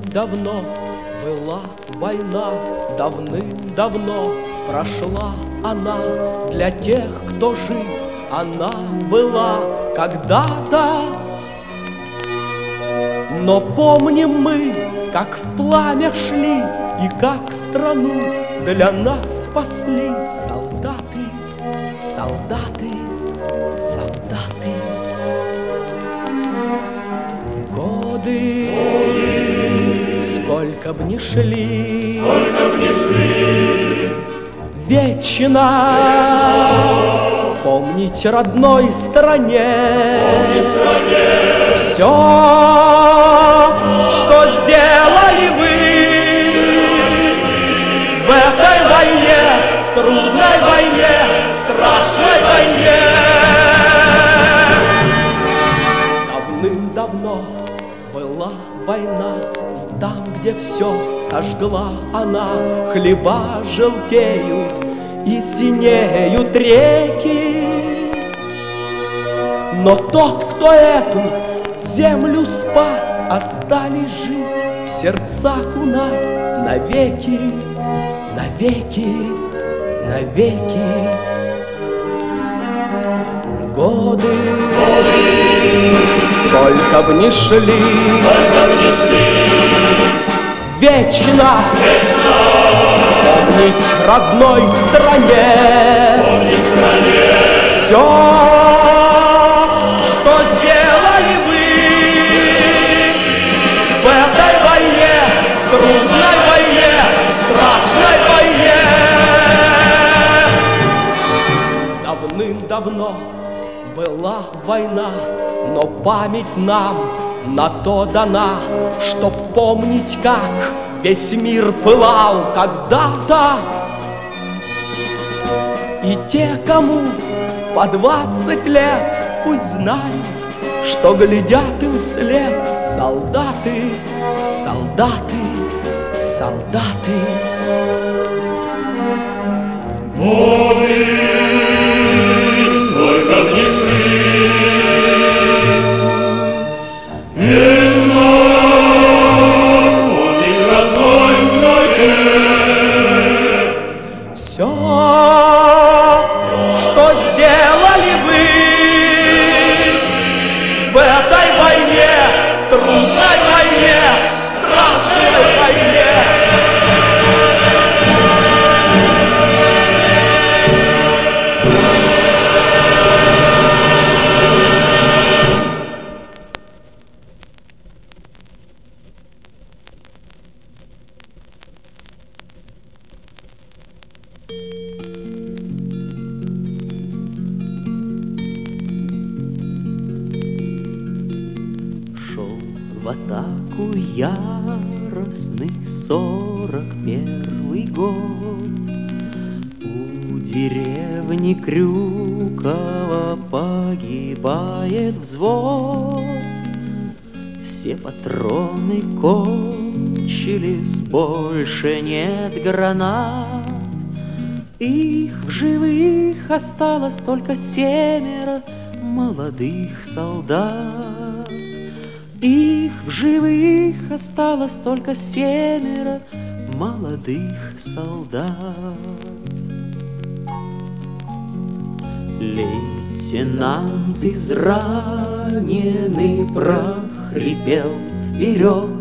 Давным-давно была война, давным-давно прошла она. Для тех, кто жив, она была когда-то. Но помним мы, как в пламя шли и как страну для нас спасли солдаты, солдаты, солдаты. Годы, сколько б ни шли, вечно помнить родной стране, все, что сделали вы в этой войне, в трудной войне, в страшной войне. Давным-давно была война, и там, где все сожгла она, хлеба желтеют и синеют реки. Но тот, кто эту землю спас, остались жить в сердцах у нас навеки, навеки, навеки. Годы, сколько б ни шли, вечно помнить родной стране, все, что сделали вы в этой войне, в трудной войне, в страшной войне. Давным-давно была война, но память нам на то дана, чтоб помнить, как весь мир пылал когда-то. И те, кому по 20 лет, пусть знают, что глядят им вслед солдаты, солдаты, солдаты. Годы, сколько б ни шли, вечно помнить родной стране. Все, что сделали вы в этой войне, в трудной войне, в страшной войне. В атаку яростный 41-й год. У деревни Крюково погибает взвод. Все патроны кончились, больше нет гранат. Их в живых осталось только 7 молодых солдат. Их в живых осталось только 7 молодых солдат. Лейтенант израненный прохрипел вперед.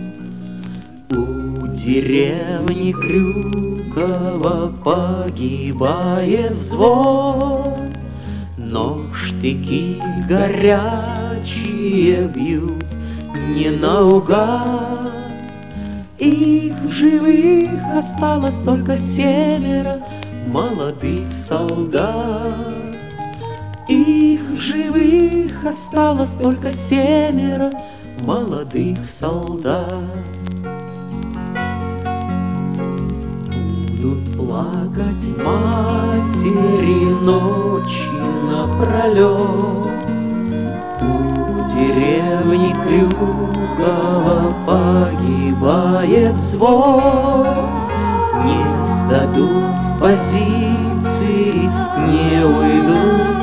У деревни Крюково погибает взвод. Но штыки горячие бьют не наугад. Их в живых осталось только 7 молодых солдат. Их в живых осталось только 7 молодых солдат. Будут плакать матери ночи напролет. У деревни Крюково погибает взвод. Не сдадут позиции, не уйдут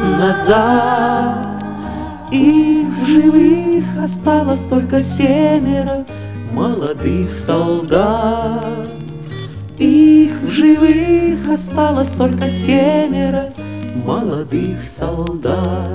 назад. Их в живых осталось только 7 молодых солдат. Их в живых осталось только 7 молодых солдат.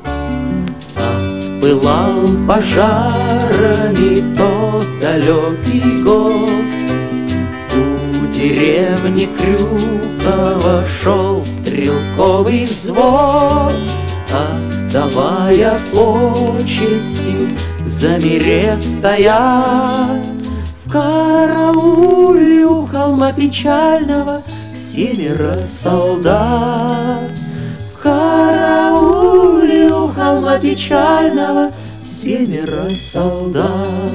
Пылал пожарами тот далекий год. У деревни Крюково шел стрелковый взвод, отдавая почести, замерев стоя. В карауле у холма печального 7 солдат. В карауле у холма печального 7 солдат.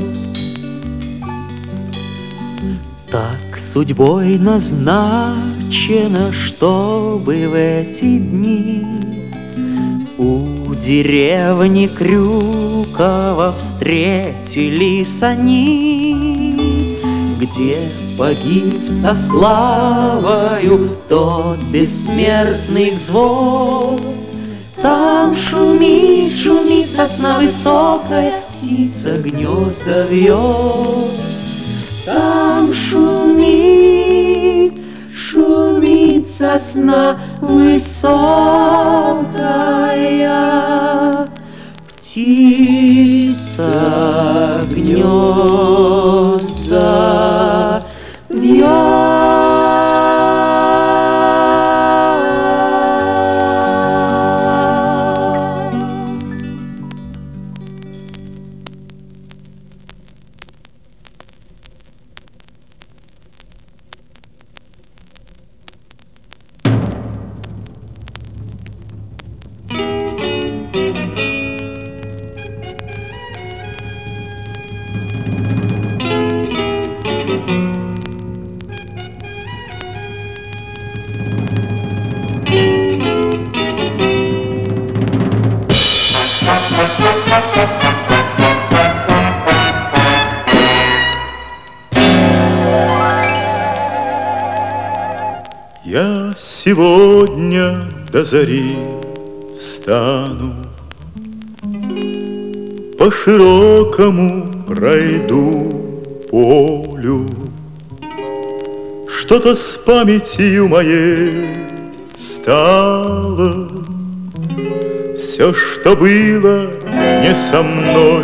Так судьбой назначено, чтобы в эти дни у деревни Крюково встретились они, где погиб со славою тот бессмертный взвод. Там шумит, шумит сосна высокая, птица гнезда вьет. Там шумит, шумит сосна высокая, птица гнезда вьет. Я сегодня до зари встану, по широкому пройду полю. Что-то с памятью моей стало, все, что было не со мной,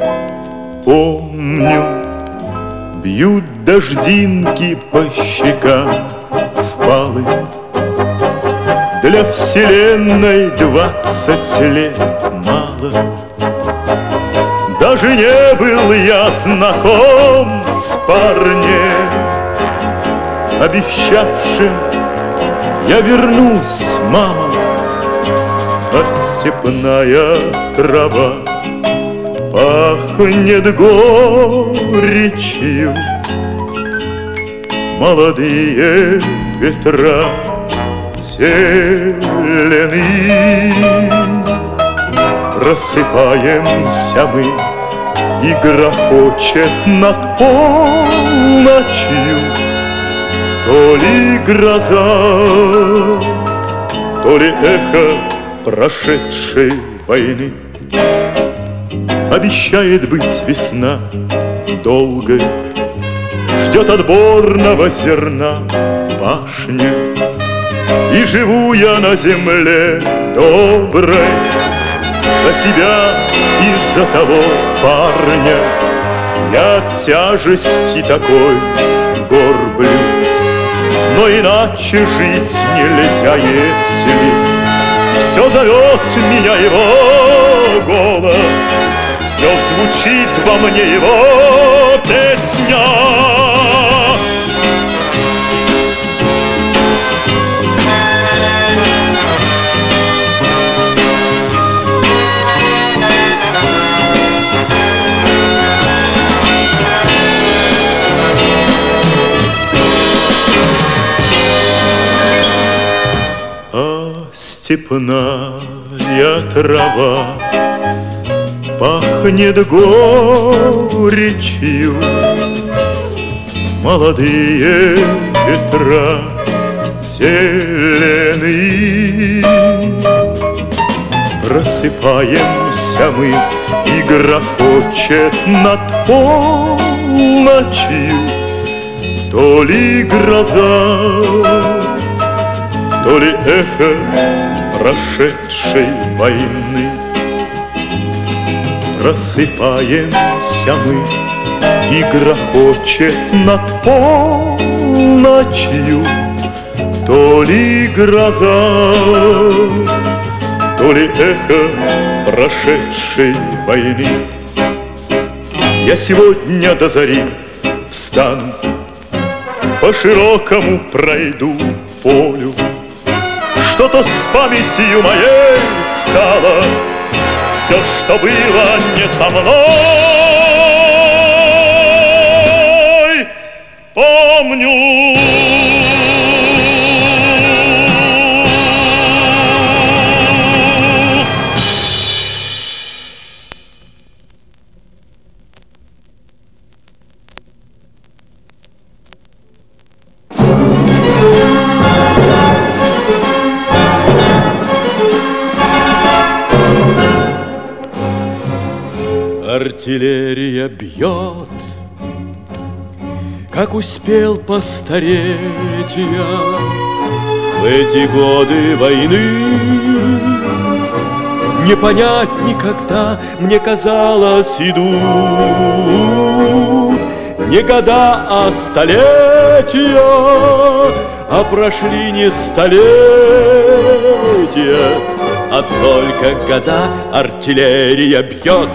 помню. Бьют дождинки по щекам впалы. Для вселенной 20 лет мало. Даже не был я знаком с парнем, обещавшим: я вернусь, мама. А степная трава пахнет горечью, молодые ветра зелены. Просыпаемся мы, и грохочет над полночью то ли гроза, то ли эхо прошедшей войны. Обещает быть весна долгой, ждет отборного зерна пашня. И живу я на земле доброй за себя и за того парня. Я от тяжести такой горблюсь, но иначе жить нельзя, если все зовет меня его голос, все звучит во мне его песня. Степная трава пахнет горечью, молодые ветра зелены. Просыпаемся мы, и грохочет над полночью ночью, то ли гроза, то ли эхо прошедшей войны. Просыпаемся мы, и грохочет над полночью то ли гроза, то ли эхо прошедшей войны. Я сегодня до зари встану, по широкому пройду полю. Что-то с памятью моей стало, все, что было не со мной, помню. Артиллерия бьет, как успел постареть я в эти годы войны. Не понять никогда, мне казалось, идут не года, а столетия, а прошли не столетия, а только года. Артиллерия бьет,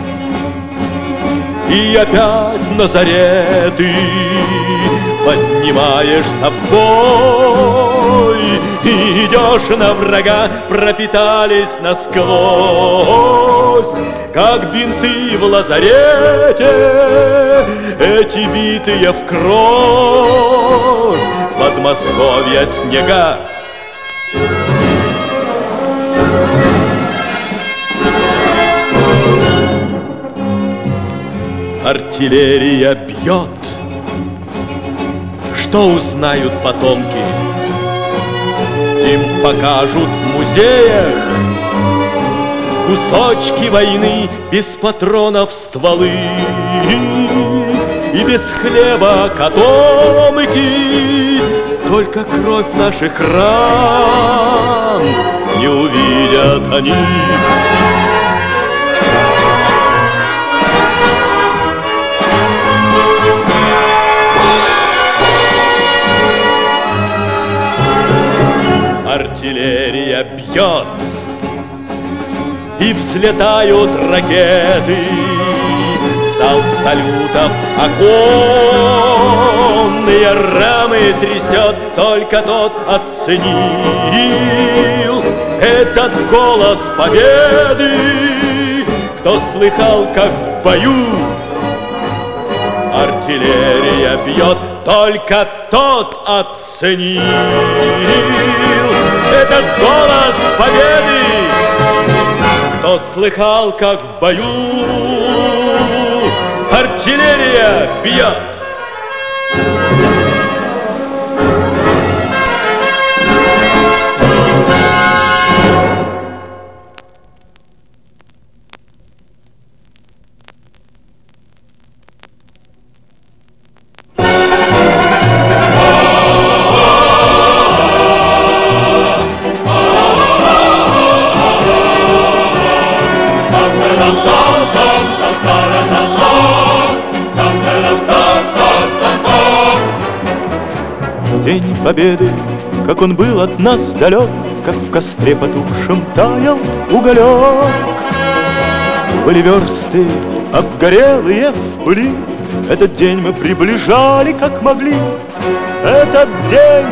и опять на заре ты поднимаешься в бой и идешь на врага, пропитались насквозь, как бинты в лазарете, эти битые в кровь Подмосковья снега. Артиллерия бьет, что узнают потомки? Им покажут в музеях кусочки войны, без патронов стволы и без хлеба котомки. Только кровь наших ран не увидят они. Артиллерия бьет, и взлетают ракеты, залп салютов оконные рамы трясет, только тот оценил этот голос победы, кто слыхал, как в бою артиллерия бьет, только тот оценил этот голос победы, кто слыхал, как в бою артиллерия бьет. День победы, как он был от нас далек, как в костре потухшем таял уголек. Были версты обгорелые в пыли, этот день мы приближали, как могли. Этот день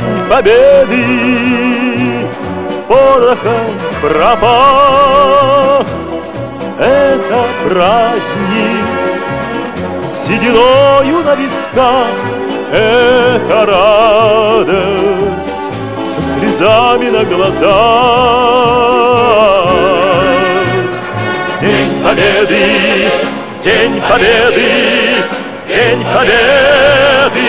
победы порохом пропах. Это праздник с сединою на висках, это радость со слезами на глазах. День победы, день победы, день победы.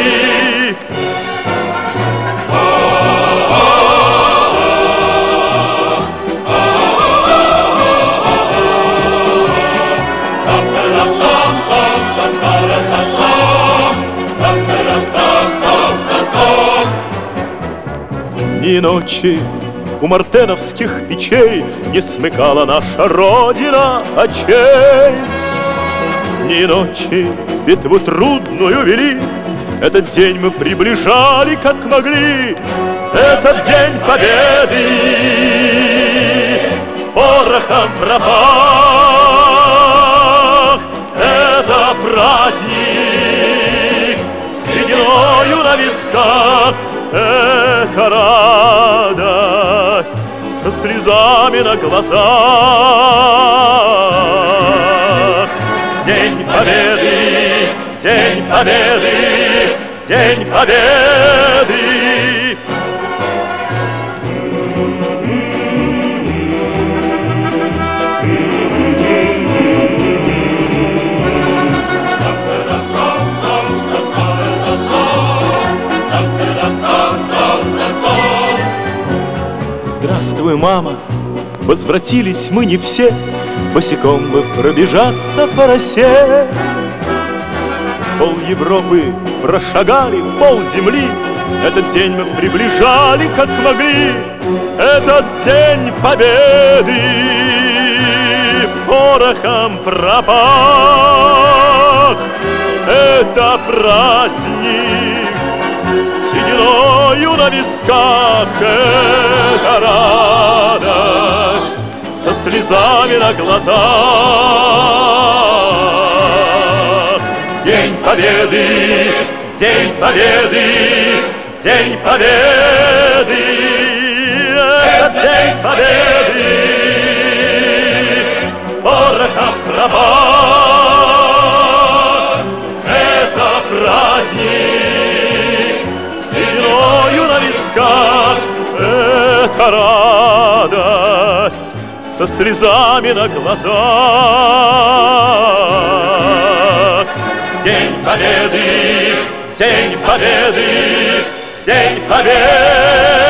Ни ночи у мартеновских печей не смыкала наша Родина очей. Ни ночи битву трудную вели, этот день мы приближали, как могли. Этот день победы порохом пропах. Это праздник сединою на висках. Это радость со слезами на глазах. День победы, день победы, день победы. Здравствуй, мама, возвратились мы не все, босиком бы пробежаться по росе. Пол Европы прошагали, пол земли, этот день мы приближали, как могли. Этот день победы порохом пропах. Это праздник сединою на висках. Это радость со слезами на глазах. День победы, день победы, день победы. Это день победы порохом пропах. Это праздник сединою на висках. Это радость со слезами на глазах. День победы, день победы, день победы.